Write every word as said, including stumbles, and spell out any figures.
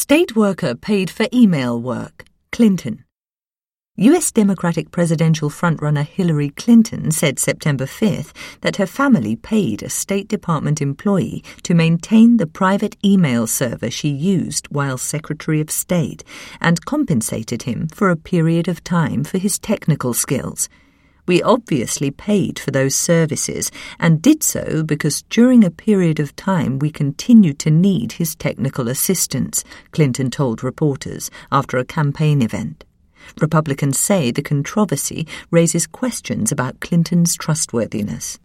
State worker paid for email work, Clinton. U S Democratic presidential frontrunner Hillary Clinton said September fifth that her family paid a State Department employee to maintain the private email server she used while Secretary of State and compensated him for a period of time for his technical skills. We obviously paid for those services and did so because during a period of time we continued to need his technical assistance, Clinton told reporters after a campaign event. Republicans say the controversy raises questions about Clinton's trustworthiness.